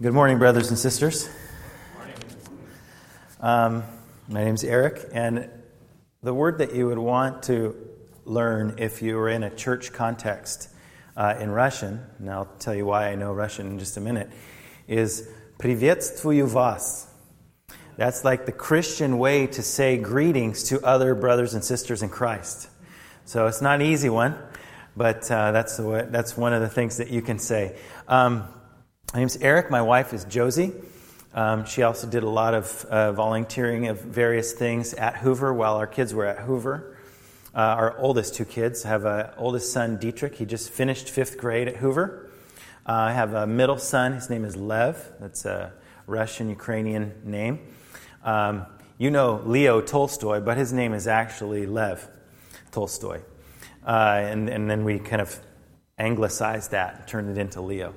Good morning, brothers and sisters. My name's Eric, and the word that you would want to learn if you were in a church context in Russian, and I'll tell you why I know Russian in just a minute, is "Приветствую вас." That's like the Christian way to say greetings to other brothers and sisters in Christ. So it's not an easy one, but that's one of the things that you can say. My name's Eric. My wife is Josie. She also did a lot of volunteering of various things at Hoover while our kids were at Hoover. Our oldest two kids have an oldest son, Dietrich. He just finished 5th grade at Hoover. I have a middle son. His name is Lev. That's a Russian-Ukrainian name. You know Leo Tolstoy, but his name is actually Lev Tolstoy. And then we kind of anglicized that and turned it into Leo.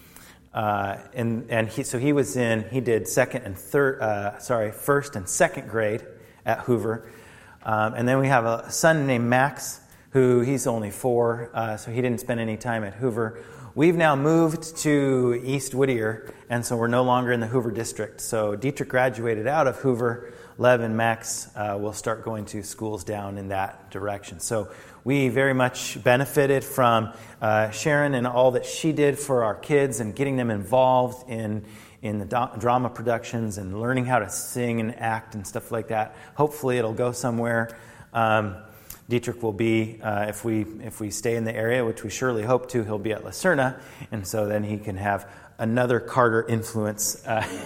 He did first and second grade at Hoover. And then we have a son named Max, who he's only 4, so he didn't spend any time at Hoover. We've now moved to East Whittier, and so we're no longer in the Hoover district. So Dietrich graduated out of Hoover. Lev and Max will start going to schools down in that direction. So we very much benefited from Sharon and all that she did for our kids and getting them involved in the drama productions and learning how to sing and act and stuff like that. Hopefully it'll go somewhere. Dietrich will be, if we stay in the area, which we surely hope to, he'll be at Lucerna, and so then he can have another Carter influence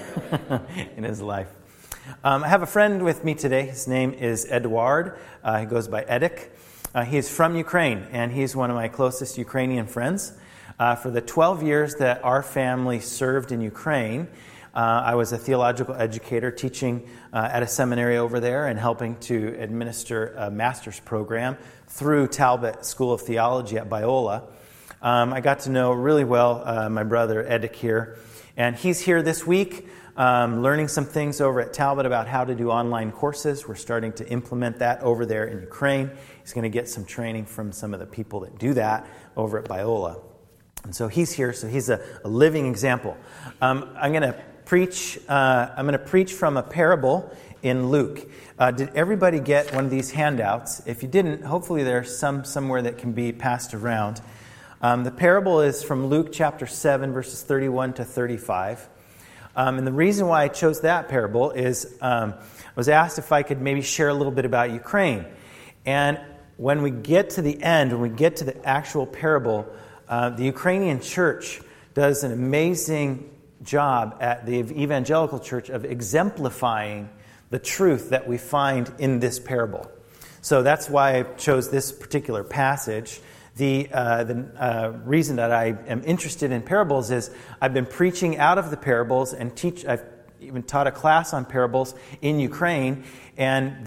in his life. I have a friend with me today. His name is Eduard. He goes by Edek. He's from Ukraine, and he's one of my closest Ukrainian friends. For the 12 years that our family served in Ukraine, I was a theological educator teaching at a seminary over there and helping to administer a master's program through Talbot School of Theology at Biola. I got to know really well my brother Edek here, and he's here this week learning some things over at Talbot about how to do online courses. We're starting to implement that over there in Ukraine. He's going to get some training from some of the people that do that over at Biola. And so he's here, so he's a living example. I'm going to preach from a parable in Luke. Did everybody get one of these handouts? If you didn't, hopefully there's somewhere that can be passed around. The parable is from Luke chapter 7, verses 31 to 35. And the reason why I chose that parable is I was asked if I could maybe share a little bit about Ukraine. And when we get to the end, when we get to the actual parable, the Ukrainian church does an amazing job at the evangelical church of exemplifying the truth that we find in this parable. So that's why I chose this particular passage. The reason that I am interested in parables is I've been preaching out of the parables and I've even taught a class on parables in Ukraine, and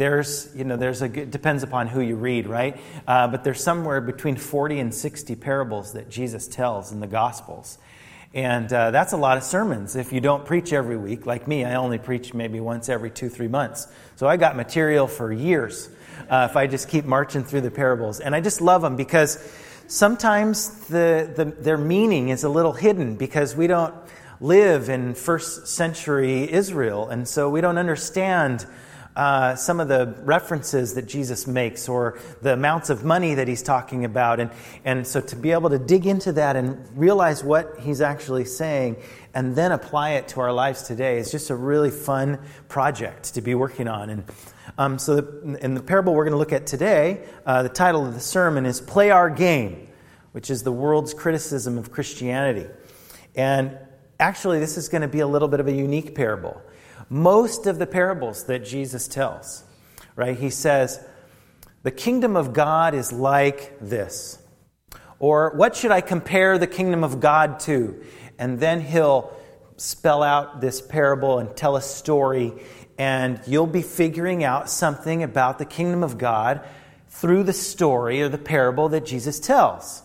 it depends upon who you read, right? But there's somewhere between 40 and 60 parables that Jesus tells in the Gospels. And that's a lot of sermons. If you don't preach every week, like me, I only preach maybe once every 2-3 months. So I got material for years if I just keep marching through the parables. And I just love them because sometimes their meaning is a little hidden because we don't live in first century Israel. And so we don't understand some of the references that Jesus makes or the amounts of money that he's talking about. And so to be able to dig into that and realize what he's actually saying and then apply it to our lives today is just a really fun project to be working on. And so in the parable we're going to look at today, the title of the sermon is Play Our Game, which is the world's criticism of Christianity. And actually this is going to be a little bit of a unique parable. Most of the parables that Jesus tells, right? He says, the kingdom of God is like this. Or what should I compare the kingdom of God to? And then he'll spell out this parable and tell a story, and you'll be figuring out something about the kingdom of God through the story or the parable that Jesus tells.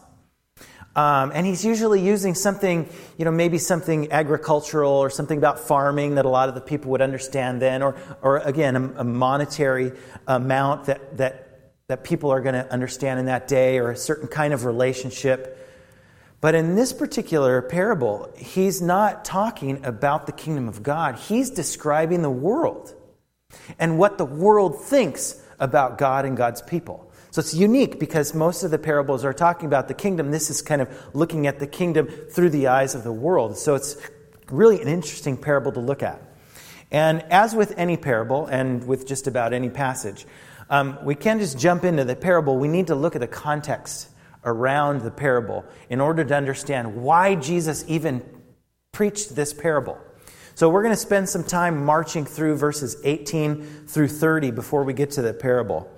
And he's usually using something, maybe something agricultural or something about farming that a lot of the people would understand then, or again, a monetary amount that people are going to understand in that day, or a certain kind of relationship. But in this particular parable, he's not talking about the kingdom of God. He's describing the world and what the world thinks about God and God's people. So it's unique because most of the parables are talking about the kingdom. This is kind of looking at the kingdom through the eyes of the world. So it's really an interesting parable to look at. And as with any parable, and with just about any passage, we can't just jump into the parable. We need to look at the context around the parable in order to understand why Jesus even preached this parable. So we're going to spend some time marching through verses 18 through 30 before we get to the parable.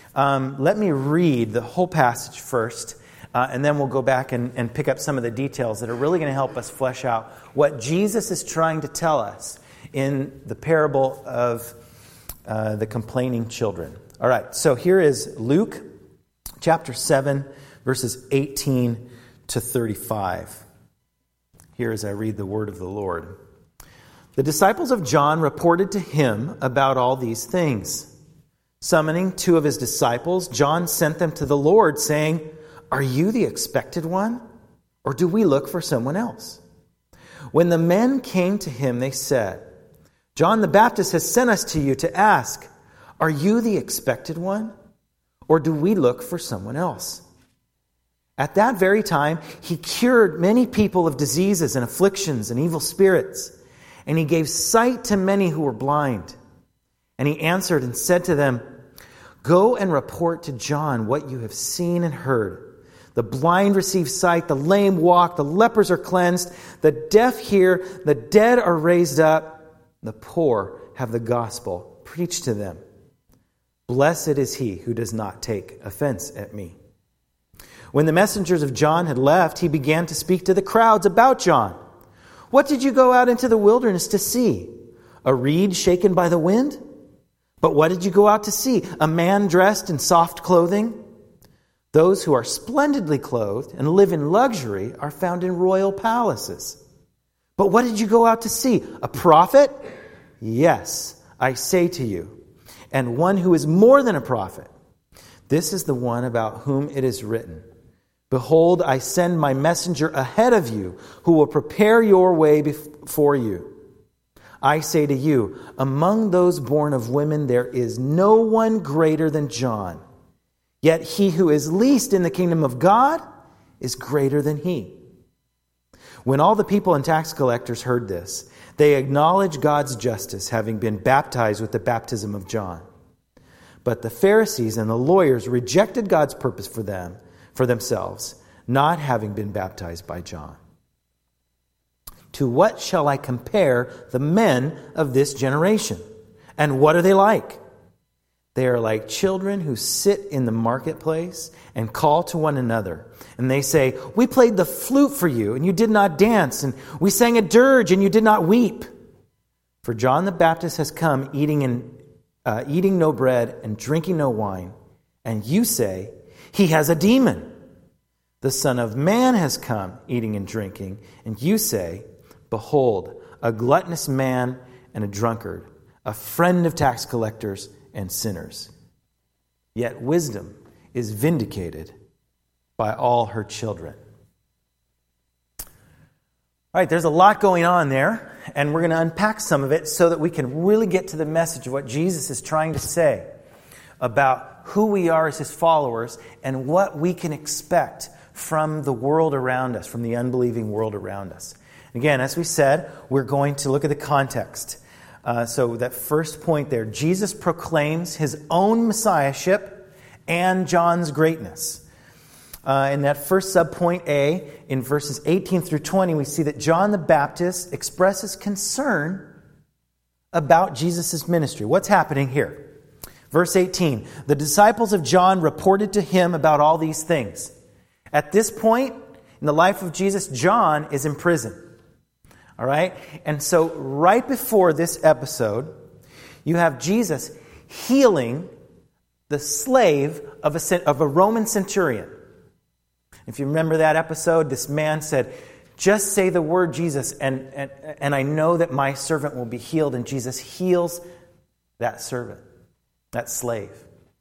Let me read the whole passage first, and then we'll go back and pick up some of the details that are really going to help us flesh out what Jesus is trying to tell us in the parable of the complaining children. All right, so here is Luke chapter 7, verses 18 to 35. Here as I read the word of the Lord. The disciples of John reported to him about all these things. Summoning 2 of his disciples, John sent them to the Lord, saying, "Are you the expected one, or do we look for someone else?" When the men came to him, they said, "John the Baptist has sent us to you to ask, 'Are you the expected one, or do we look for someone else?'" At that very time, he cured many people of diseases and afflictions and evil spirits, and he gave sight to many who were blind. And he answered and said to them, "Go and report to John what you have seen and heard. The blind receive sight, the lame walk, the lepers are cleansed, the deaf hear, the dead are raised up, the poor have the gospel preached to them. Blessed is he who does not take offense at me." When the messengers of John had left, he began to speak to the crowds about John. "What did you go out into the wilderness to see? A reed shaken by the wind? But what did you go out to see? A man dressed in soft clothing? Those who are splendidly clothed and live in luxury are found in royal palaces. But what did you go out to see? A prophet? Yes, I say to you, and one who is more than a prophet. This is the one about whom it is written, 'Behold, I send my messenger ahead of you, who will prepare your way before you.' I say to you, among those born of women, there is no one greater than John. Yet he who is least in the kingdom of God is greater than he." When all the people and tax collectors heard this, they acknowledged God's justice, having been baptized with the baptism of John. But the Pharisees and the lawyers rejected God's purpose for themselves, not having been baptized by John. To what shall I compare the men of this generation? And what are they like? They are like children who sit in the marketplace and call to one another. And they say, "We played the flute for you, and you did not dance. And we sang a dirge, and you did not weep. For John the Baptist has come eating no bread and drinking no wine. And you say, 'He has a demon.' The Son of Man has come eating and drinking. And you say, 'Behold, a gluttonous man and a drunkard, a friend of tax collectors and sinners.' Yet wisdom is vindicated by all her children." All right, there's a lot going on there, and we're going to unpack some of it so that we can really get to the message of what Jesus is trying to say about who we are as his followers and what we can expect from the world around us, from the unbelieving world around us. Again, as we said, we're going to look at the context. So that first point there, Jesus proclaims his own messiahship and John's greatness. In that first subpoint A, in verses 18 through 20, we see that John the Baptist expresses concern about Jesus' ministry. What's happening here? Verse 18, the disciples of John reported to him about all these things. At this point in the life of Jesus, John is in prison. All right? And so right before this episode, you have Jesus healing the slave of a Roman centurion. If you remember that episode, this man said, "Just say the word, Jesus, and I know that my servant will be healed." And Jesus heals that servant, that slave.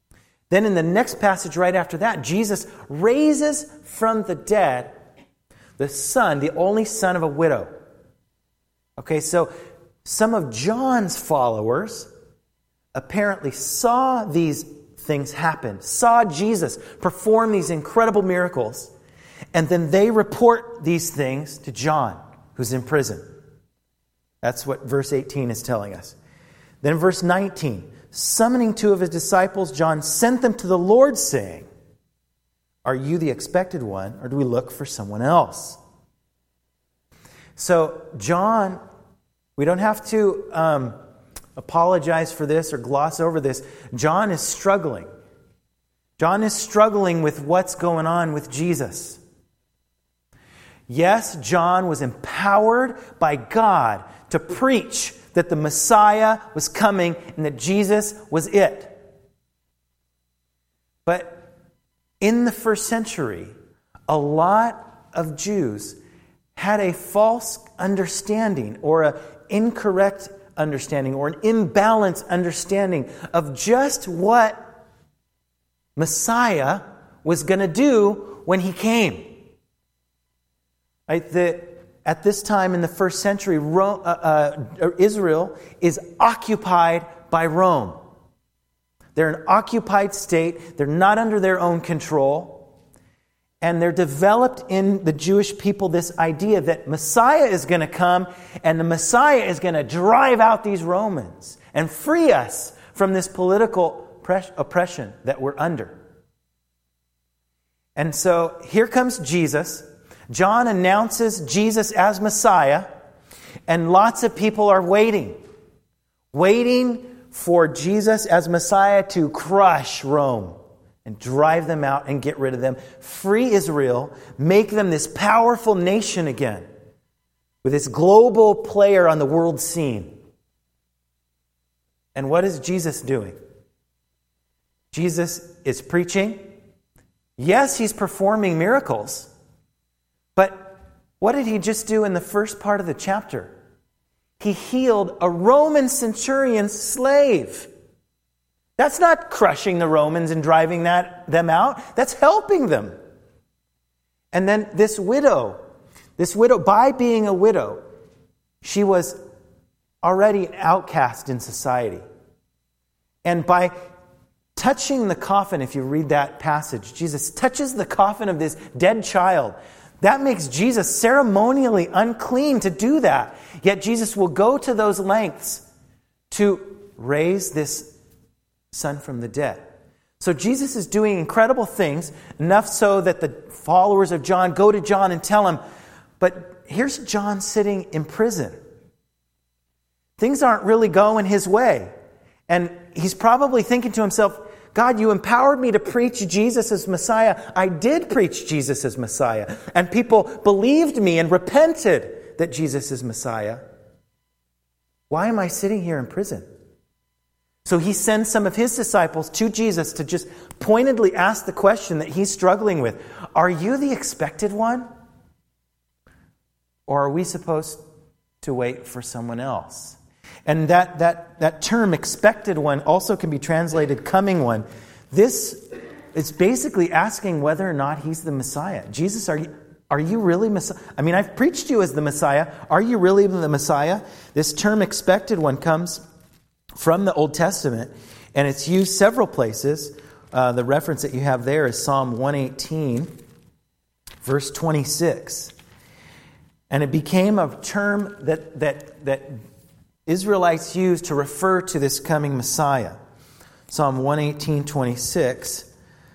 Then in the next passage right after that, Jesus raises from the dead the son, the only son of a widow. Okay, so some of John's followers apparently saw these things happen, saw Jesus perform these incredible miracles, and then they report these things to John, who's in prison. That's what verse 18 is telling us. Then in verse 19, summoning two of his disciples, John sent them to the Lord, saying, "Are you the expected one, or do we look for someone else?" So John, we don't have to apologize for this or gloss over this. John is struggling. John is struggling with what's going on with Jesus. Yes, John was empowered by God to preach that the Messiah was coming and that Jesus was it. But in the first century, a lot of Jews had a false understanding or an incorrect understanding or an imbalanced understanding of just what Messiah was going to do when he came. Right? At this time in the first century, Israel is occupied by Rome. They're an occupied state. They're not under their own control. And they're developed in the Jewish people this idea that Messiah is going to come and the Messiah is going to drive out these Romans and free us from this political oppression that we're under. And so here comes Jesus. John announces Jesus as Messiah, and lots of people are waiting for Jesus as Messiah to crush Rome and drive them out and get rid of them, free Israel, make them this powerful nation again, with this global player on the world scene. And what is Jesus doing? Jesus is preaching. Yes, he's performing miracles. But what did he just do in the first part of the chapter? He healed a Roman centurion's slave. That's not crushing the Romans and driving them out. That's helping them. And then this widow, by being a widow, she was already an outcast in society. And by touching the coffin, if you read that passage, Jesus touches the coffin of this dead child. That makes Jesus ceremonially unclean to do that. Yet Jesus will go to those lengths to raise this son from the dead. So Jesus is doing incredible things, enough so that the followers of John go to John and tell him, but here's John sitting in prison. Things aren't really going his way. And he's probably thinking to himself, God, you empowered me to preach Jesus as Messiah. I did preach Jesus as Messiah. And people believed me and repented that Jesus is Messiah. Why am I sitting here in prison? So he sends some of his disciples to Jesus to just pointedly ask the question that he's struggling with. Are you the expected one? Or are we supposed to wait for someone else? And that term, expected one, also can be translated coming one. This is basically asking whether or not he's the Messiah. Jesus, are you really Messiah? I mean, I've preached you as the Messiah. Are you really the Messiah? This term expected one comes from the Old Testament, and it's used several places. The reference that you have there is Psalm 118, verse 26. And it became a term that Israelites used to refer to this coming Messiah. Psalm 118:26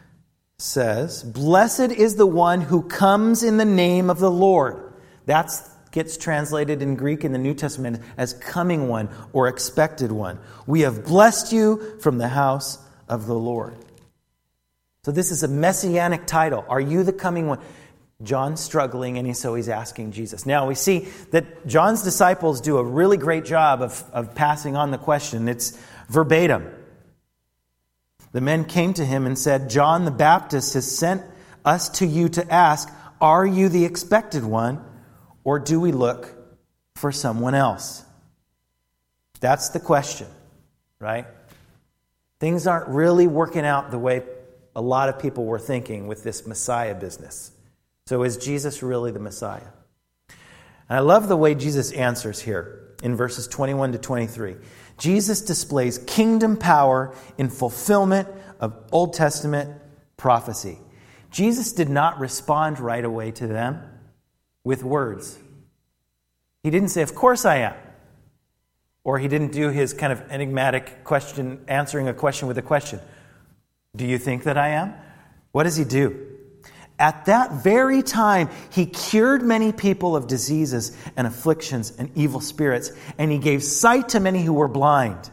says, "Blessed is the one who comes in the name of the Lord." That gets translated in Greek in the New Testament as coming one or expected one. "We have blessed you from the house of the Lord." So this is a messianic title. Are you the coming one? John's struggling, and so he's asking Jesus. Now, we see that John's disciples do a really great job of passing on the question. It's verbatim. The men came to him and said, "John the Baptist has sent us to you to ask, are you the expected one, or do we look for someone else?" That's the question, right? Things aren't really working out the way a lot of people were thinking with this Messiah business. So is Jesus really the Messiah? And I love the way Jesus answers here in verses 21 to 23. Jesus displays kingdom power in fulfillment of Old Testament prophecy. Jesus did not respond right away to them with words. He didn't say, "Of course I am." Or he didn't do his kind of enigmatic question, answering a question with a question. "Do you think that I am?" What does he do? At that very time, he cured many people of diseases and afflictions and evil spirits, and he gave sight to many who were blind.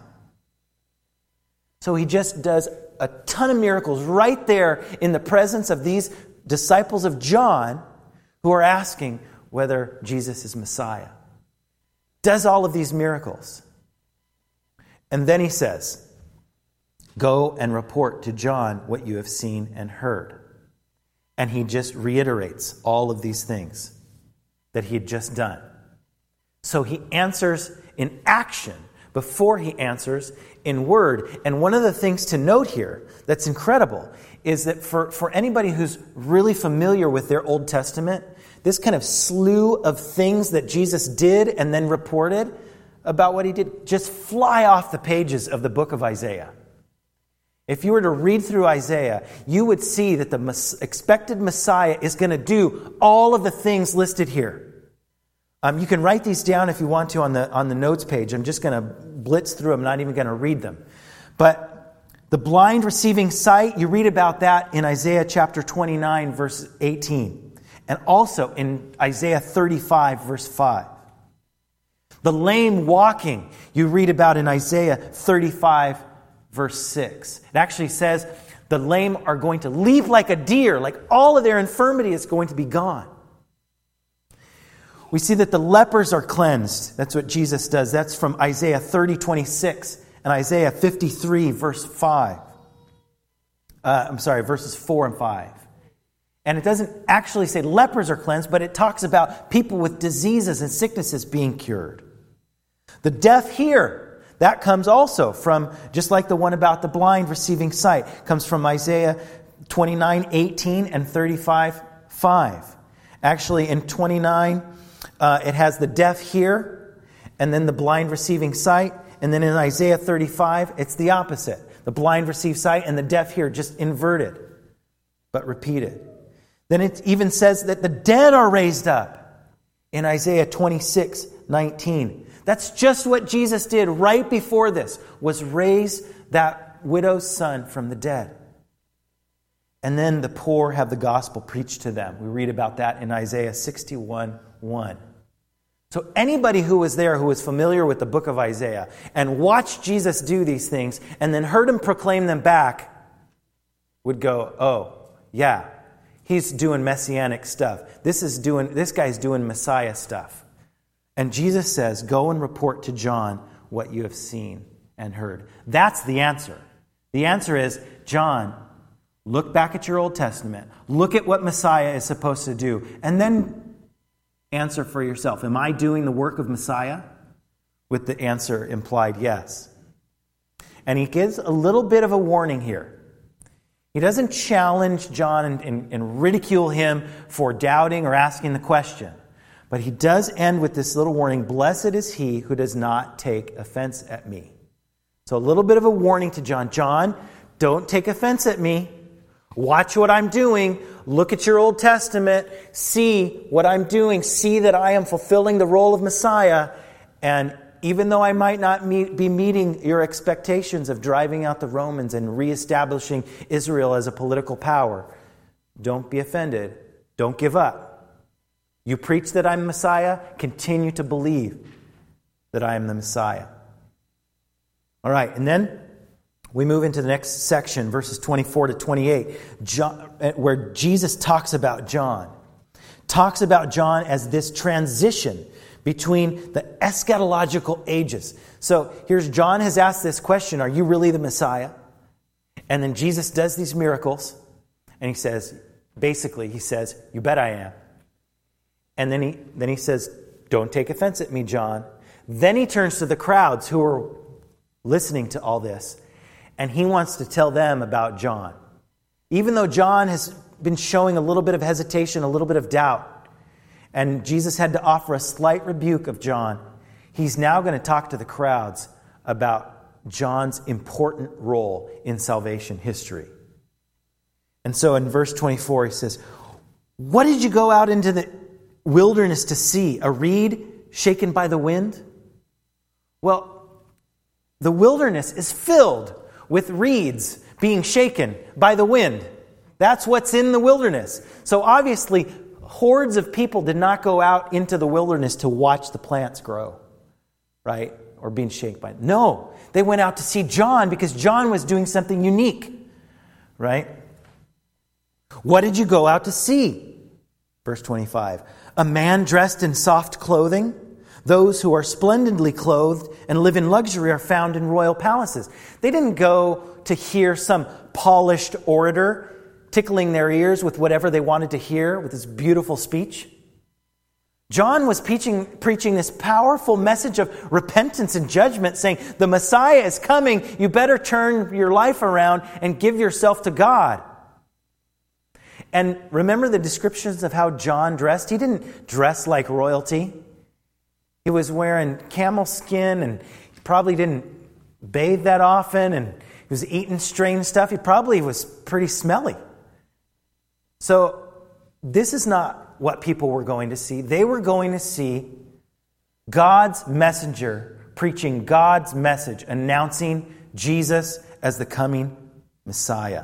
So he just does a ton of miracles right there in the presence of these disciples of John who are asking whether Jesus is Messiah. Does all of these miracles. And then he says, "Go and report to John what you have seen and heard." And he just reiterates all of these things that he had just done. So he answers in action before he answers in word. And one of the things to note here that's incredible is that for anybody who's really familiar with their Old Testament, this kind of slew of things that Jesus did and then reported about what he did just fly off the pages of the book of Isaiah. If you were to read through Isaiah, you would see that the expected Messiah is going to do all of the things listed here. You can write these down if you want to on the notes page. I'm just going to blitz through them, not even going to read them. But the blind receiving sight, you read about that in Isaiah chapter 29, verse 18. And also in Isaiah 35, verse 5. The lame walking, you read about in Isaiah 35, verse 6. It actually says the lame are going to leap like a deer, like all of their infirmity is going to be gone. We see that the lepers are cleansed. That's what Jesus does. That's from Isaiah 30, 26 and Isaiah 53, verse 5. Verses 4 and 5. And it doesn't actually say lepers are cleansed, but it talks about people with diseases and sicknesses being cured. The deaf hear. That comes also from, just like the one about the blind receiving sight, comes from Isaiah 29, 18 and 35, 5. Actually, in 29, it has the deaf hear, and then the blind receiving sight. And then in Isaiah 35, it's the opposite. The blind receive sight and the deaf hear, just inverted, but repeated. Then it even says that the dead are raised up in Isaiah 26, 19. That's just what Jesus did right before this, was raise that widow's son from the dead. And then the poor have the gospel preached to them. We read about that in Isaiah 61, 1. So anybody who was there, who was familiar with the book of Isaiah, and watched Jesus do these things, and then heard him proclaim them back, would go, "Oh, yeah, he's doing messianic stuff. This guy's doing Messiah stuff." And Jesus says, "Go and report to John what you have seen and heard." That's the answer. The answer is, John, look back at your Old Testament. Look at what Messiah is supposed to do. And then answer for yourself. Am I doing the work of Messiah? With the answer implied yes. And he gives a little bit of a warning here. He doesn't challenge John and ridicule him for doubting or asking the question. But he does end with this little warning: "Blessed is he who does not take offense at me." So a little bit of a warning to John. John, don't take offense at me. Watch what I'm doing. Look at your Old Testament. See what I'm doing. See that I am fulfilling the role of Messiah. And even though I might not be meeting your expectations of driving out the Romans and reestablishing Israel as a political power, don't be offended. Don't give up. You preach that I'm Messiah. Continue to believe that I am the Messiah. All right, and then we move into the next section, verses 24 to 28, where Jesus talks about John. Talks about John as this transition between the eschatological ages. So here's John has asked this question: "Are you really the Messiah?" And then Jesus does these miracles, and he says, "You bet I am." And then he says, "Don't take offense at me, John." Then he turns to the crowds who are listening to all this, and he wants to tell them about John. Even though John has been showing a little bit of hesitation, a little bit of doubt. And Jesus had to offer a slight rebuke of John. He's now going to talk to the crowds about John's important role in salvation history. And so in verse 24, he says, "What did you go out into the wilderness to see? A reed shaken by the wind?" Well, the wilderness is filled with reeds being shaken by the wind. That's what's in the wilderness. So obviously, hordes of people did not go out into the wilderness to watch the plants grow, right? Or being shaken by it. No, they went out to see John because John was doing something unique, right? "What did you go out to see?" Verse 25. "A man dressed in soft clothing? Those who are splendidly clothed and live in luxury are found in royal palaces." They didn't go to hear some polished orator tickling their ears with whatever they wanted to hear with his beautiful speech. John was preaching this powerful message of repentance and judgment, saying, the Messiah is coming. You better turn your life around and give yourself to God. And remember the descriptions of how John dressed? He didn't dress like royalty. He was wearing camel skin, and he probably didn't bathe that often, and he was eating strange stuff. He probably was pretty smelly. So this is not what people were going to see. They were going to see God's messenger preaching God's message, announcing Jesus as the coming Messiah.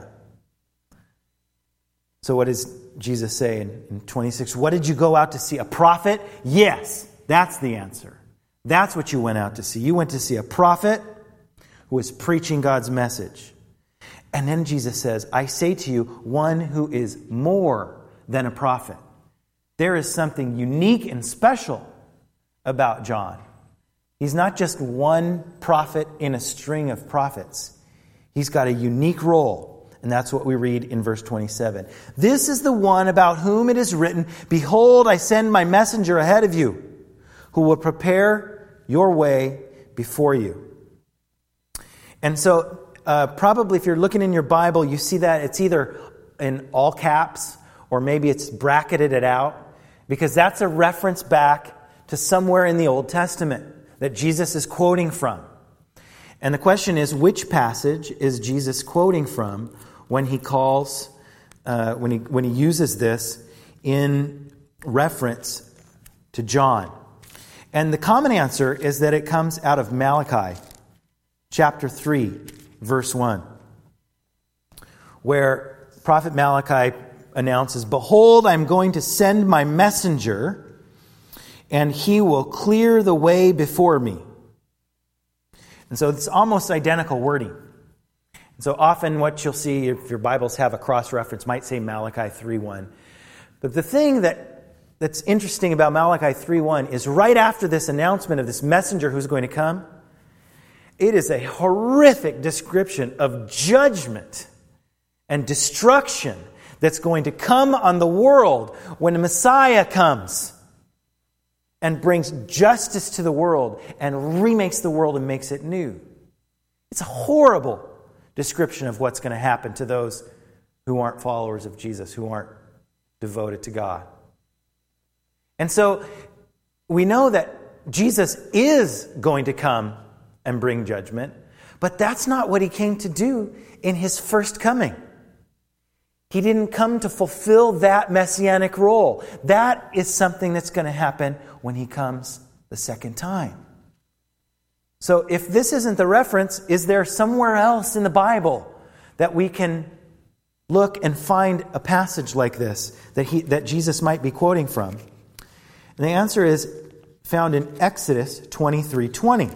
So what does Jesus say in 26? "What did you go out to see? A prophet?" Yes, that's the answer. That's what you went out to see. You went to see a prophet who was preaching God's message. And then Jesus says, "I say to you, one who is more than a prophet." There is something unique and special about John. He's not just one prophet in a string of prophets. He's got a unique role, and that's what we read in verse 27. "This is the one about whom it is written, 'Behold, I send my messenger ahead of you, who will prepare your way before you.'" And so, probably if you're looking in your Bible, you see that it's either in all caps or maybe it's bracketed it out, because that's a reference back to somewhere in the Old Testament that Jesus is quoting from. And the question is, which passage is Jesus quoting from when he calls, when he uses this in reference to John? And the common answer is that it comes out of Malachi chapter 3, verse 1, where prophet Malachi announces, "Behold, I'm going to send my messenger, and he will clear the way before me." And so it's almost identical wording. And so often what you'll see, if your Bibles have a cross-reference, might say Malachi 3:1. But the thing that's interesting about Malachi 3:1 is right after this announcement of this messenger who's going to come, it is a horrific description of judgment and destruction that's going to come on the world when the Messiah comes and brings justice to the world and remakes the world and makes it new. It's a horrible description of what's going to happen to those who aren't followers of Jesus, who aren't devoted to God. And so we know that Jesus is going to come and bring judgment, but that's not what he came to do in his first coming. He didn't come to fulfill that messianic role. That is something that's going to happen when he comes the second time. So if this isn't the reference, is there somewhere else in the Bible that we can look and find a passage like this that Jesus might be quoting from? And the answer is found in Exodus 23:20.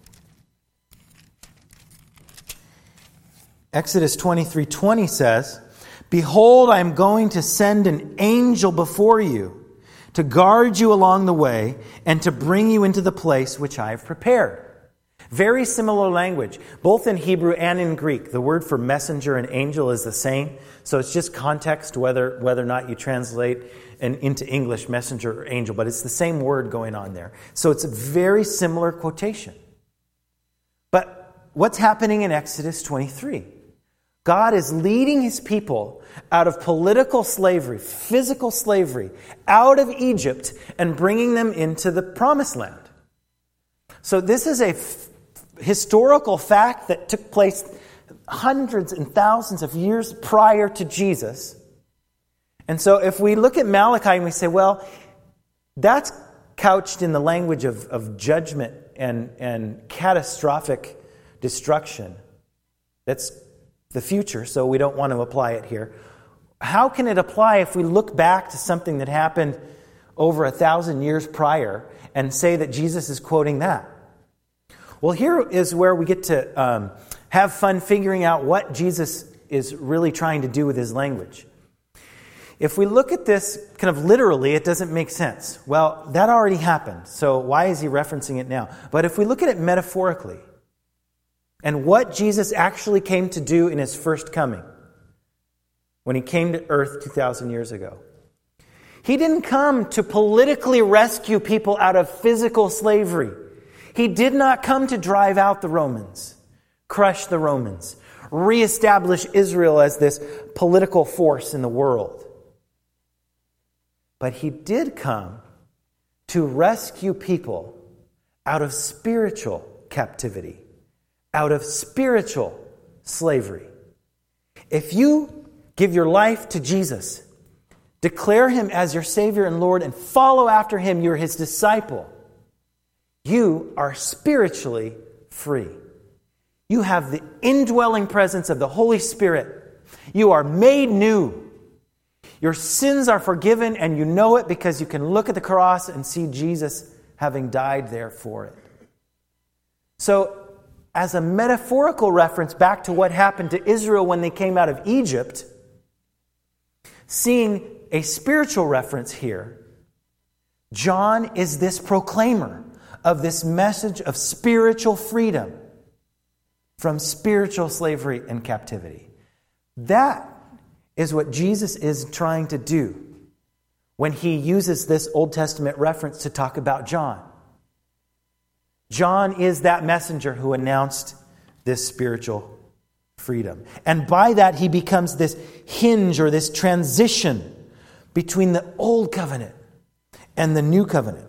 Exodus 23:20 says, "Behold, I am going to send an angel before you to guard you along the way and to bring you into the place which I have prepared." Very similar language, both in Hebrew and in Greek. The word for messenger and angel is the same. So it's just context whether or not you translate into English messenger or angel. But it's the same word going on there. So it's a very similar quotation. But what's happening in Exodus 23? God is leading his people out of political slavery, physical slavery, out of Egypt and bringing them into the promised land. So this is a historical fact that took place hundreds and thousands of years prior to Jesus. And so if we look at Malachi and we say, well, that's couched in the language of judgment and catastrophic destruction. That's the future, so we don't want to apply it here. How can it apply if we look back to something that happened over 1,000 years prior and say that Jesus is quoting that? Well, here is where we get to have fun figuring out what Jesus is really trying to do with his language. If we look at this kind of literally, it doesn't make sense. Well, that already happened, so why is he referencing it now? But if we look at it metaphorically, and what Jesus actually came to do in his first coming, when he came to earth 2,000 years ago, he didn't come to politically rescue people out of physical slavery. He did not come to drive out the Romans, crush the Romans, reestablish Israel as this political force in the world. But he did come to rescue people out of spiritual captivity, out of spiritual slavery. If you give your life to Jesus, declare him as your Savior and Lord, and follow after him, you're his disciple, you are spiritually free. You have the indwelling presence of the Holy Spirit. You are made new. Your sins are forgiven, and you know it because you can look at the cross and see Jesus having died there for it. So, as a metaphorical reference back to what happened to Israel when they came out of Egypt, seeing a spiritual reference here, John is this proclaimer of this message of spiritual freedom from spiritual slavery and captivity. That is what Jesus is trying to do when he uses this Old Testament reference to talk about John. John is that messenger who announced this spiritual freedom. And by that, he becomes this hinge or this transition between the old covenant and the new covenant.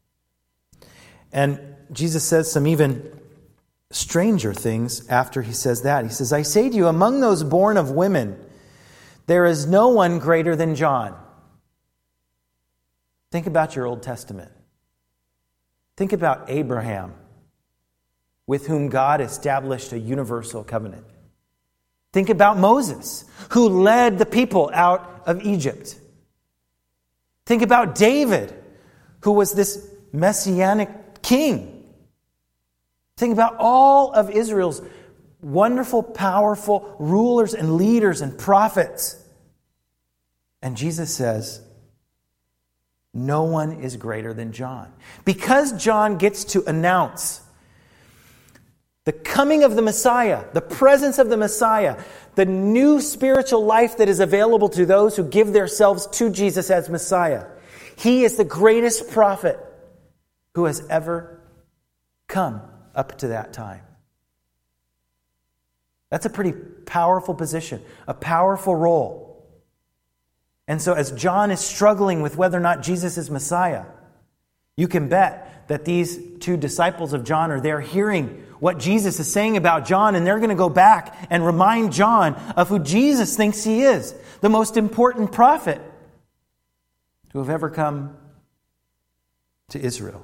And Jesus says some even stranger things after he says that. He says, I say to you, among those born of women, there is no one greater than John. Think about your Old Testament. Think about Abraham, with whom God established a universal covenant. Think about Moses, who led the people out of Egypt. Think about David, who was this messianic king. Think about all of Israel's wonderful, powerful rulers and leaders and prophets. And Jesus says, no one is greater than John. Because John gets to announce the coming of the Messiah, the presence of the Messiah, the new spiritual life that is available to those who give themselves to Jesus as Messiah. He is the greatest prophet who has ever come up to that time. That's a pretty powerful position, a powerful role. And so as John is struggling with whether or not Jesus is Messiah, you can bet that these two disciples of John are there hearing what Jesus is saying about John, and they're going to go back and remind John of who Jesus thinks he is, the most important prophet to have ever come to Israel.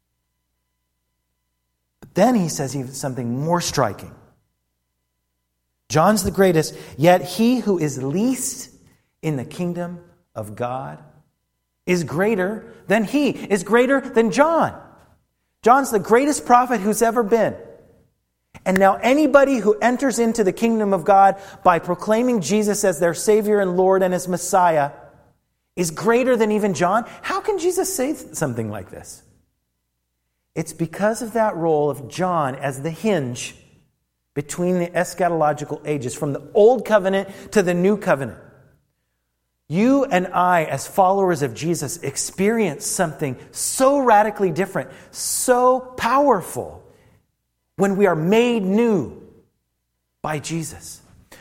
But then he says even something more striking. John's the greatest, yet he who is least in the kingdom of God is greater than he, is greater than John. John's the greatest prophet who's ever been. And now anybody who enters into the kingdom of God by proclaiming Jesus as their Savior and Lord and as Messiah is greater than even John. How can Jesus say something like this? It's because of that role of John as the hinge between the eschatological ages, from the old covenant to the new covenant. You and I, as followers of Jesus, experience something so radically different, so powerful, when we are made new by Jesus.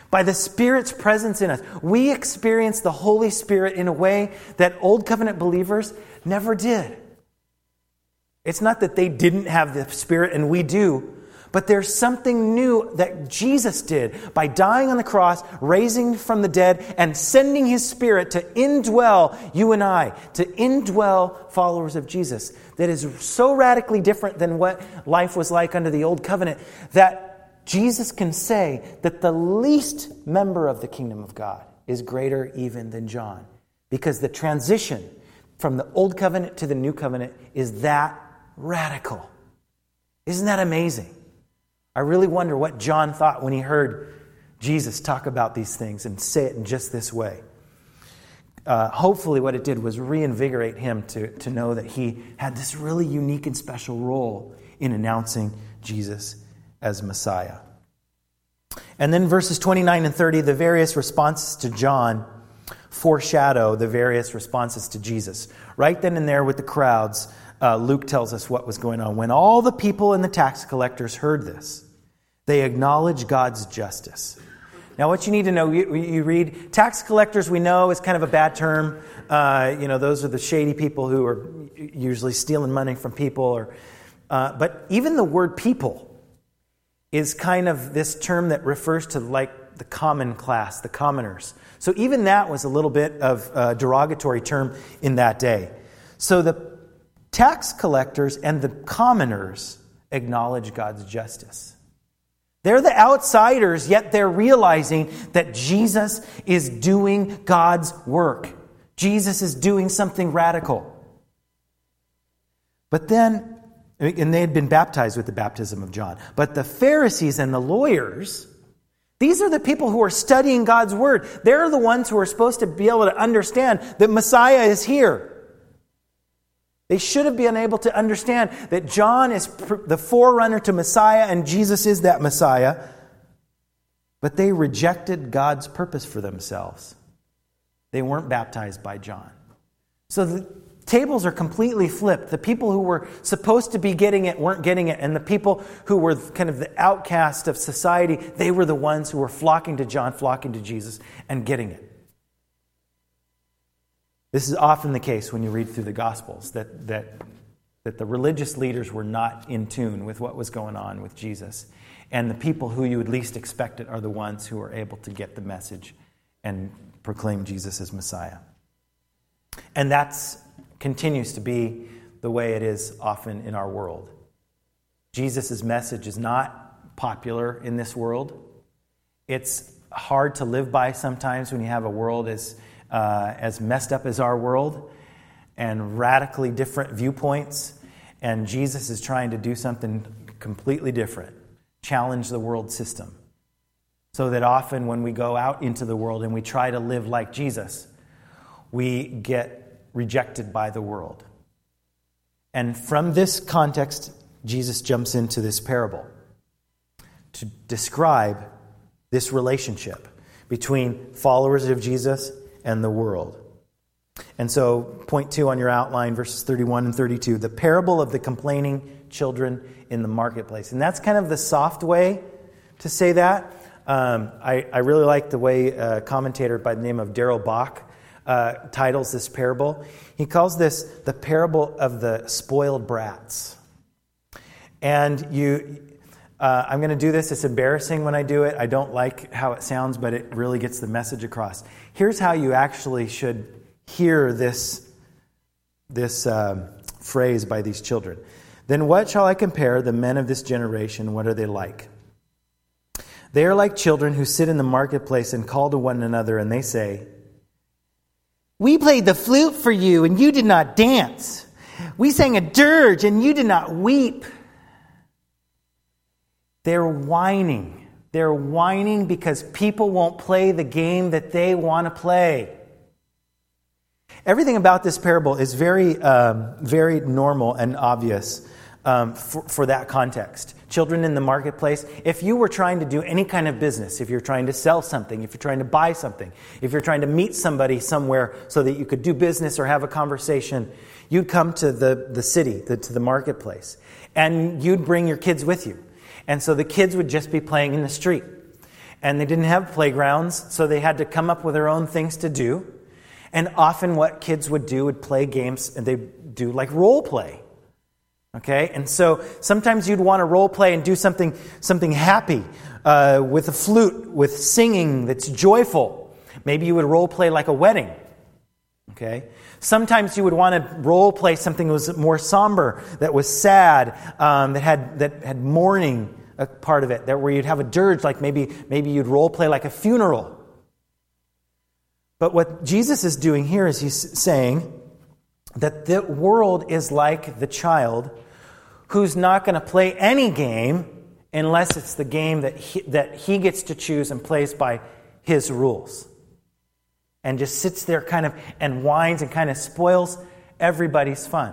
by the Spirit's presence in us. We experience the Holy Spirit in a way that Old Covenant believers never did. It's not that they didn't have the Spirit and we do, but there's something new that Jesus did by dying on the cross, raising from the dead, and sending His Spirit to indwell you and I, to indwell followers of Jesus. That is so radically different than what life was like under the Old Covenant that Jesus can say that the least member of the kingdom of God is greater even than John. Because the transition from the Old Covenant to the New Covenant is that radical. Isn't that amazing? I really wonder what John thought when he heard Jesus talk about these things and say it in just this way. Hopefully what it did was reinvigorate him to know that he had this really unique and special role in announcing Jesus as Messiah. And then verses 29 and 30, the various responses to John foreshadow the various responses to Jesus. Right then and there with the crowds, Luke tells us what was going on. When all the people and the tax collectors heard this, they acknowledged God's justice. Now, what you need to know, you read, tax collectors we know is kind of a bad term. Those are the shady people who are usually stealing money from people. But even the word people is kind of this term that refers to like the common class, the commoners. So even that was a little bit of a derogatory term in that day. So the tax collectors and the commoners acknowledge God's justice. They're the outsiders, yet they're realizing that Jesus is doing God's work. Jesus is doing something radical. But then, and they had been baptized with the baptism of John. But the Pharisees and the lawyers, these are the people who are studying God's word. They're the ones who are supposed to be able to understand that Messiah is here. They should have been able to understand that John is the forerunner to Messiah and Jesus is that Messiah. But they rejected God's purpose for themselves. They weren't baptized by John. So the tables are completely flipped. The people who were supposed to be getting it weren't getting it. And the people who were kind of the outcast of society, they were the ones who were flocking to John, flocking to Jesus, and getting it. This is often the case when you read through the Gospels, that the religious leaders were not in tune with what was going on with Jesus. And the people who you would least expect it are the ones who are able to get the message and proclaim Jesus as Messiah. And that continues to be the way it is often in our world. Jesus' message is not popular in this world. It's hard to live by sometimes when you have a world as messed up as our world and radically different viewpoints. And Jesus is trying to do something completely different, challenge the world system. So that often when we go out into the world and we try to live like Jesus, we get rejected by the world. And from this context, Jesus jumps into this parable to describe this relationship between followers of Jesus and the world. And so, point 2 on your outline, verses 31 and 32, the parable of the complaining children in the marketplace. And that's kind of the soft way to say that. I really like the way a commentator by the name of Darrell Bock titles this parable. He calls this the parable of the spoiled brats. And I'm going to do this. It's embarrassing when I do it. I don't like how it sounds, but it really gets the message across. Here's how you actually should hear this phrase by these children. Then what shall I compare the men of this generation? What are they like? They are like children who sit in the marketplace and call to one another, and they say, "We played the flute for you, and you did not dance. We sang a dirge, and you did not weep." They're whining. They're whining because people won't play the game that they want to play. Everything about this parable is very, very normal and obvious for that context. Children in the marketplace. If you were trying to do any kind of business, if you're trying to sell something, if you're trying to buy something, if you're trying to meet somebody somewhere so that you could do business or have a conversation, you'd come to the city, to the marketplace, and you'd bring your kids with you. And so the kids would just be playing in the street. And they didn't have playgrounds, so they had to come up with their own things to do. And often what kids would do would play games, and they'd do like role play. Okay? And so sometimes you'd want to role play and do something happy with a flute, with singing that's joyful. Maybe you would role play like a wedding. Okay? Sometimes you would want to role play something that was more somber, that was sad, that had mourning a part of it, that where you'd have a dirge, like maybe you'd role play like a funeral. But what Jesus is doing here is he's saying that the world is like the child who's not going to play any game unless it's the game that he gets to choose and plays by his rules. And just sits there kind of and whines and kind of spoils everybody's fun.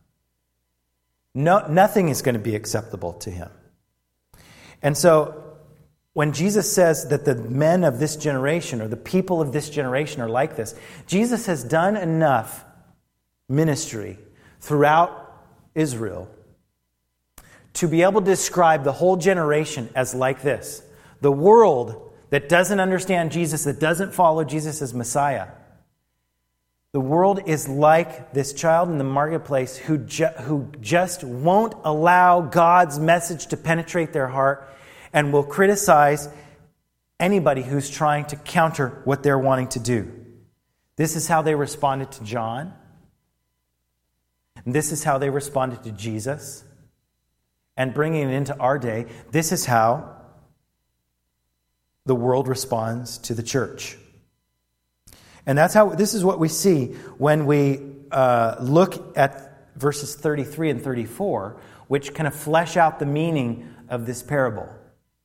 Nothing is going to be acceptable to him. And so when Jesus says that the men of this generation or the people of this generation are like this, Jesus has done enough ministry throughout Israel to be able to describe the whole generation as like this. The world that doesn't understand Jesus, that doesn't follow Jesus as Messiah. The world is like this child in the marketplace who just won't allow God's message to penetrate their heart and will criticize anybody who's trying to counter what they're wanting to do. This is how they responded to John. And this is how they responded to Jesus. And bringing it into our day, this is how the world responds to the church. And this is what we see when we look at verses 33 and 34, which kind of flesh out the meaning of this parable.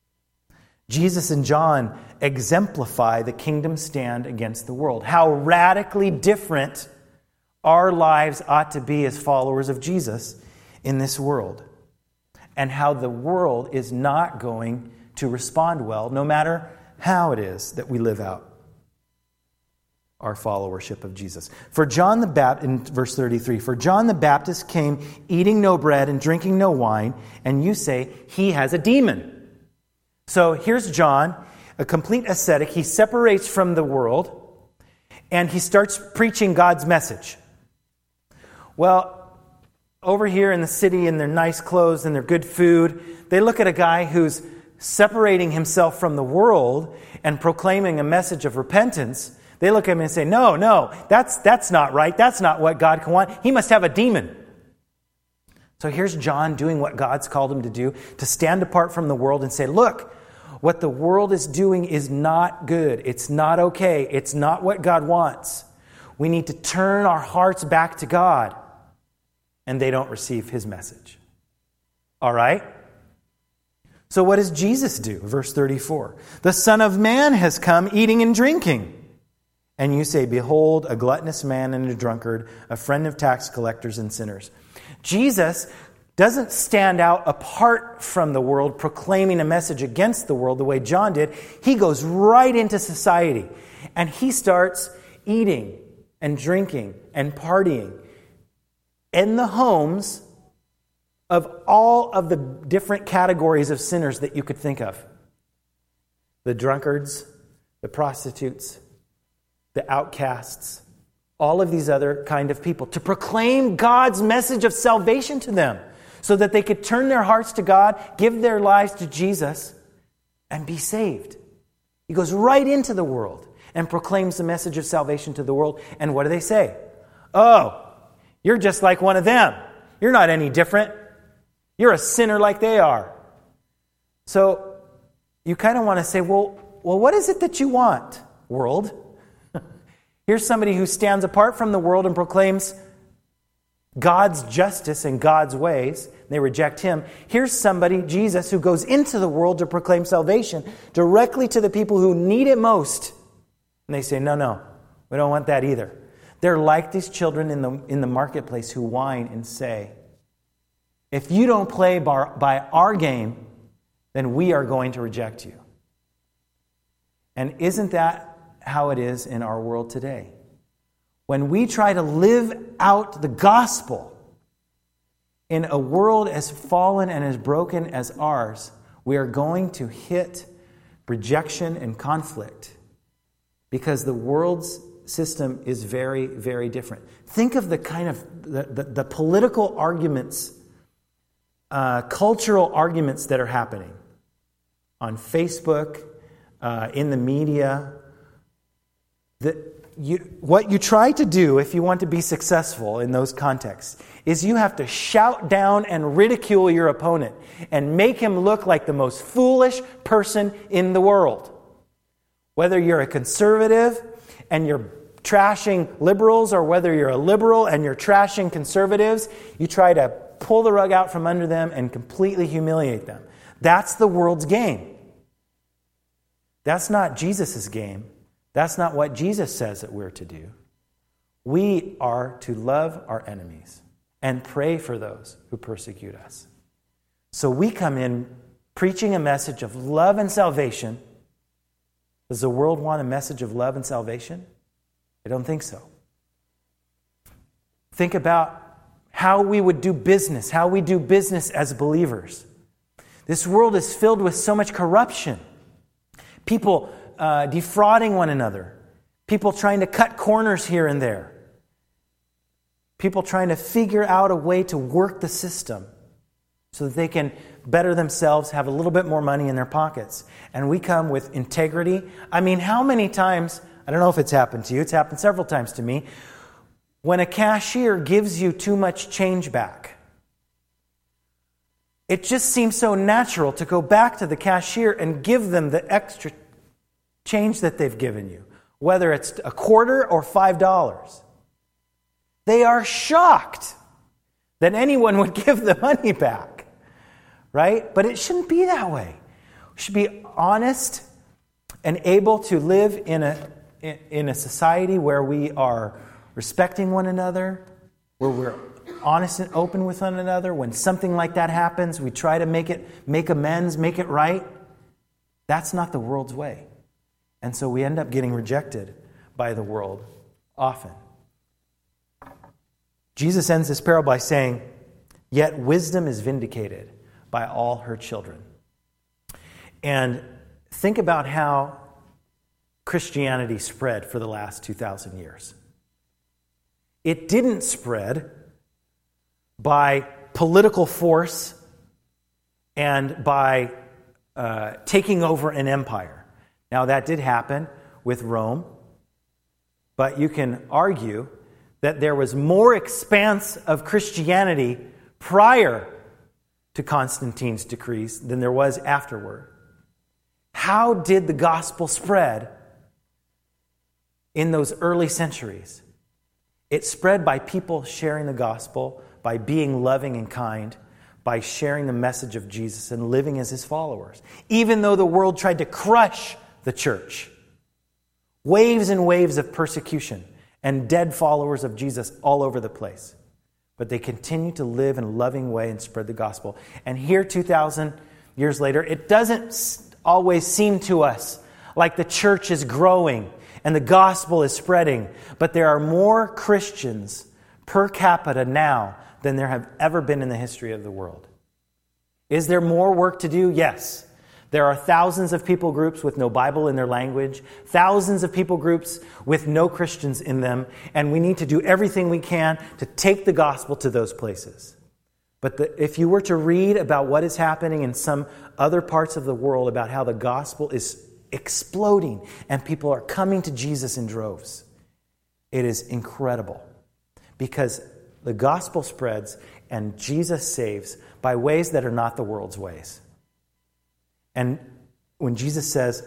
Jesus and John exemplify the kingdom stand against the world. How radically different our lives ought to be as followers of Jesus in this world. And how the world is not going to respond well, no matter how it is that we live out our followership of Jesus. For John the Baptist, in verse 33, for John the Baptist came eating no bread and drinking no wine, and you say he has a demon. So here's John, a complete ascetic. He separates from the world, and he starts preaching God's message. Well, over here in the city in their nice clothes and their good food, they look at a guy who's separating himself from the world and proclaiming a message of repentance. They look at him and say, no, that's not right. That's not what God can want. He must have a demon. So here's John doing what God's called him to do, to stand apart from the world and say, look, what the world is doing is not good. It's not okay. It's not what God wants. We need to turn our hearts back to God. And they don't receive his message. All right? So what does Jesus do? Verse 34. The Son of Man has come eating and drinking. And you say, behold, a gluttonous man and a drunkard, a friend of tax collectors and sinners. Jesus doesn't stand out apart from the world, proclaiming a message against the world the way John did. He goes right into society. And he starts eating and drinking and partying in the homes of all of the different categories of sinners that you could think of. The drunkards, the prostitutes, the outcasts, all of these other kind of people, to proclaim God's message of salvation to them so that they could turn their hearts to God, give their lives to Jesus, and be saved. He goes right into the world and proclaims the message of salvation to the world. And what do they say? Oh, you're just like one of them. You're not any different. You're a sinner like they are. So you kind of want to say, well, what is it that you want, world? Here's somebody who stands apart from the world and proclaims God's justice and God's ways. They reject him. Here's somebody, Jesus, who goes into the world to proclaim salvation directly to the people who need it most. And they say, no, we don't want that either. They're like these children in the marketplace who whine and say, if you don't play by our game, then we are going to reject you. And isn't that how it is in our world today? When we try to live out the gospel in a world as fallen and as broken as ours, we are going to hit rejection and conflict, because the world's system is very, very different. Think of the kind of the political arguments, cultural arguments that are happening on Facebook, in the media. What you try to do if you want to be successful in those contexts is you have to shout down and ridicule your opponent and make him look like the most foolish person in the world. Whether you're a conservative and you're trashing liberals, or whether you're a liberal and you're trashing conservatives, you try to pull the rug out from under them and completely humiliate them. That's the world's game. That's not Jesus' game. That's not what Jesus says that we're to do. We are to love our enemies and pray for those who persecute us. So we come in preaching a message of love and salvation. Does the world want a message of love and salvation? I don't think so. Think about how we would do business, how we do business as believers. This world is filled with so much corruption. People defrauding one another. People trying to cut corners here and there. People trying to figure out a way to work the system so that they can better themselves, have a little bit more money in their pockets. And we come with integrity. I mean, how many times, I don't know if it's happened to you, it's happened several times to me, when a cashier gives you too much change back. It just seems so natural to go back to the cashier and give them the extra change that they've given you, whether it's a quarter or $5. They are shocked that anyone would give the money back, right? But it shouldn't be that way. We should be honest and able to live in a society where we are respecting one another, where we're honest and open with one another. When something like that happens, we try to make amends, make it right. That's not the world's way. And so we end up getting rejected by the world often. Jesus ends this parable by saying, "Yet wisdom is vindicated by all her children." And think about how Christianity spread for the last 2,000 years. It didn't spread by political force and by taking over an empire. Now, that did happen with Rome, but you can argue that there was more expanse of Christianity prior to Constantine's decrees than there was afterward. How did the gospel spread in those early centuries? It spread by people sharing the gospel, by being loving and kind, by sharing the message of Jesus and living as his followers. Even though the world tried to crush the church, waves and waves of persecution and dead followers of Jesus all over the place. But they continue to live in a loving way and spread the gospel. And here, 2,000 years later, it doesn't always seem to us like the church is growing and the gospel is spreading. But there are more Christians per capita now than there have ever been in the history of the world. Is there more work to do? Yes. There are thousands of people groups with no Bible in their language, thousands of people groups with no Christians in them, and we need to do everything we can to take the gospel to those places. But if you were to read about what is happening in some other parts of the world, about how the gospel is exploding and people are coming to Jesus in droves, it is incredible. Because the gospel spreads and Jesus saves by ways that are not the world's ways. And when Jesus says,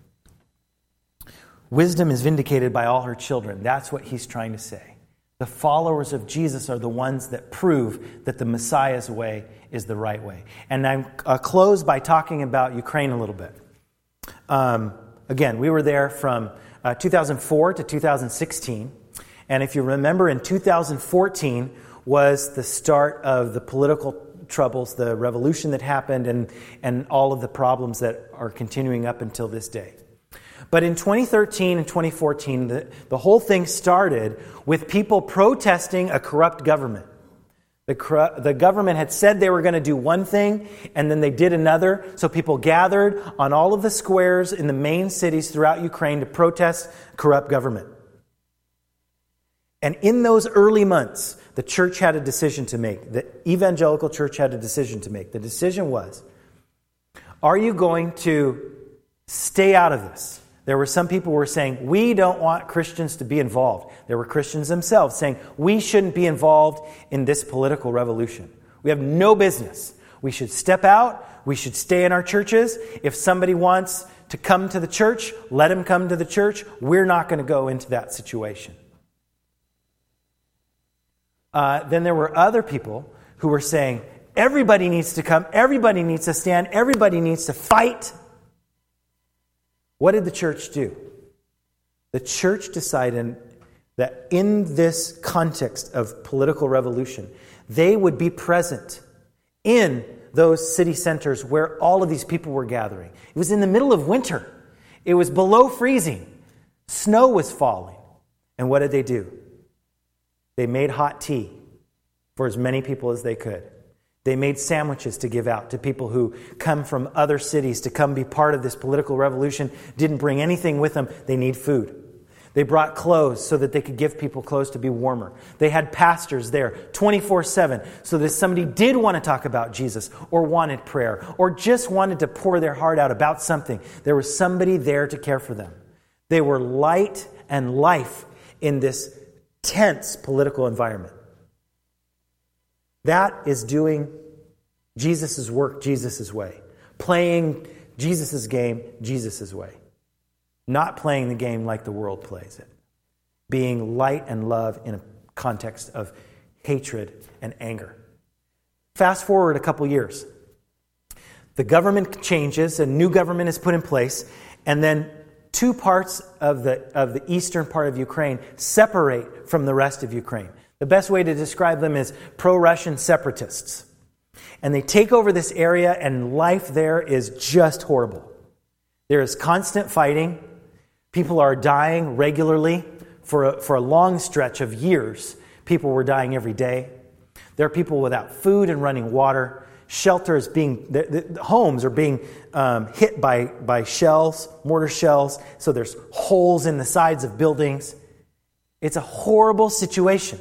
wisdom is vindicated by all her children, that's what he's trying to say. The followers of Jesus are the ones that prove that the Messiah's way is the right way. And I'm close by talking about Ukraine a little bit. Again, we were there from 2004 to 2016. And if you remember, in 2014 was the start of the political troubles, the revolution that happened, and all of the problems that are continuing up until this day. But in 2013 and 2014, the whole thing started with people protesting a corrupt government. The government had said they were going to do one thing, and then they did another. So people gathered on all of the squares in the main cities throughout Ukraine to protest corrupt government. And in those early months, the church had a decision to make. The evangelical church had a decision to make. The decision was, are you going to stay out of this? There were some people who were saying, we don't want Christians to be involved. There were Christians themselves saying, we shouldn't be involved in this political revolution. We have no business. We should step out. We should stay in our churches. If somebody wants to come to the church, let him come to the church. We're not going to go into that situation. Then there were other people who were saying, everybody needs to come. Everybody needs to stand. Everybody needs to fight. What did the church do? The church decided that in this context of political revolution, they would be present in those city centers where all of these people were gathering. It was in the middle of winter. It was below freezing. Snow was falling. And what did they do? They made hot tea for as many people as they could. They made sandwiches to give out to people who come from other cities to come be part of this political revolution, didn't bring anything with them. They need food. They brought clothes so that they could give people clothes to be warmer. They had pastors there 24/7 so that if somebody did want to talk about Jesus or wanted prayer or just wanted to pour their heart out about something, there was somebody there to care for them. They were light and life in this tense political environment. That is doing Jesus' work Jesus' way. Playing Jesus' game Jesus' way. Not playing the game like the world plays it. Being light and love in a context of hatred and anger. Fast forward a couple years. The government changes, a new government is put in place, and then two parts of the eastern part of Ukraine separate from the rest of Ukraine. The best way to describe them is pro-Russian separatists. And they take over this area, and life there is just horrible. There is constant fighting. People are dying regularly for a long stretch of years. People were dying every day. There are people without food and running water. Shelters the homes are being hit by shells, mortar shells. So there's holes in the sides of buildings. It's a horrible situation.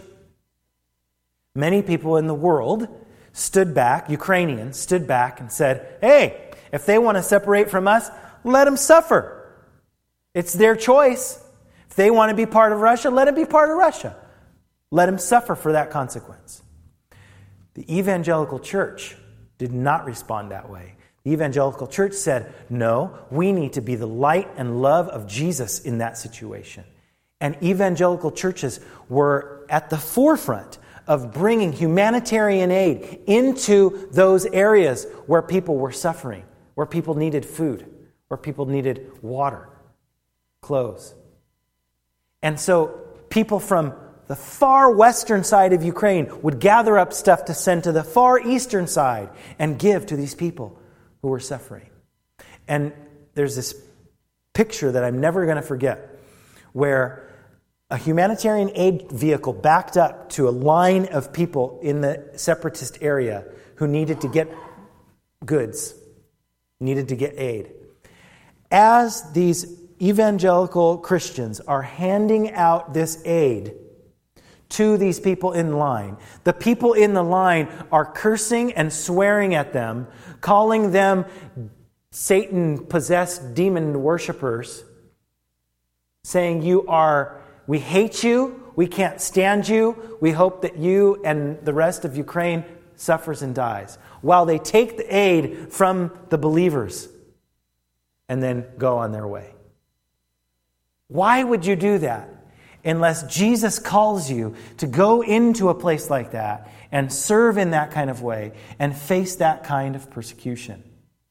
Many people in the world stood back, Ukrainians stood back and said, hey, if they want to separate from us, let them suffer. It's their choice. If they want to be part of Russia, let them be part of Russia. Let them suffer for that consequence. The evangelical church did not respond that way. The evangelical church said, no, we need to be the light and love of Jesus in that situation. And evangelical churches were at the forefront of bringing humanitarian aid into those areas where people were suffering, where people needed food, where people needed water, clothes. And so people from the far western side of Ukraine would gather up stuff to send to the far eastern side and give to these people who were suffering. And there's this picture that I'm never going to forget where a humanitarian aid vehicle backed up to a line of people in the separatist area who needed to get goods, needed to get aid. As these evangelical Christians are handing out this aid to these people in line, the people in the line are cursing and swearing at them, calling them Satan-possessed demon worshipers, saying, we hate you, we can't stand you, we hope that you and the rest of Ukraine suffers and dies. While they take the aid from the believers and then go on their way. Why would you do that? Unless Jesus calls you to go into a place like that and serve in that kind of way and face that kind of persecution.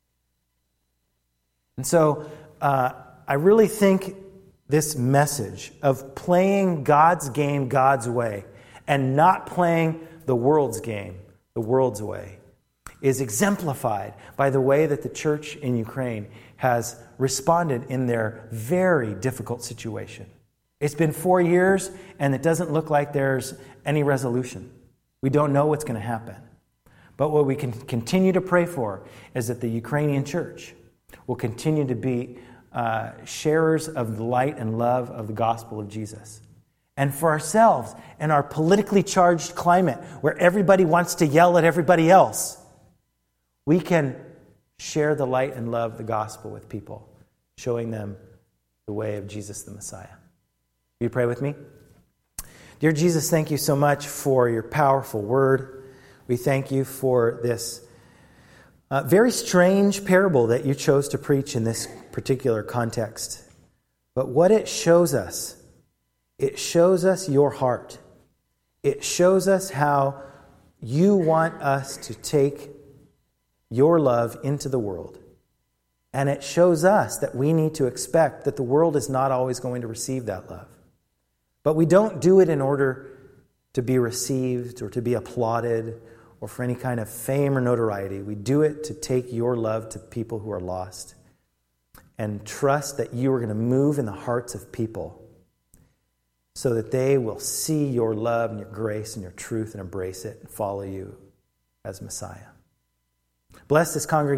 And so I really think this message of playing God's game God's way and not playing the world's game the world's way is exemplified by the way that the church in Ukraine has responded in their very difficult situation. It's been 4 years, and it doesn't look like there's any resolution. We don't know what's going to happen. But what we can continue to pray for is that the Ukrainian church will continue to be sharers of the light and love of the gospel of Jesus. And for ourselves, in our politically charged climate, where everybody wants to yell at everybody else, we can share the light and love of the gospel with people, showing them the way of Jesus the Messiah. Will you pray with me? Dear Jesus, thank you so much for your powerful word. We thank you for this very strange parable that you chose to preach in this particular context. But what it shows us your heart. It shows us how you want us to take your love into the world. And it shows us that we need to expect that the world is not always going to receive that love. But we don't do it in order to be received or to be applauded or for any kind of fame or notoriety. We do it to take your love to people who are lost and trust that you are going to move in the hearts of people so that they will see your love and your grace and your truth and embrace it and follow you as Messiah. Bless this congregation.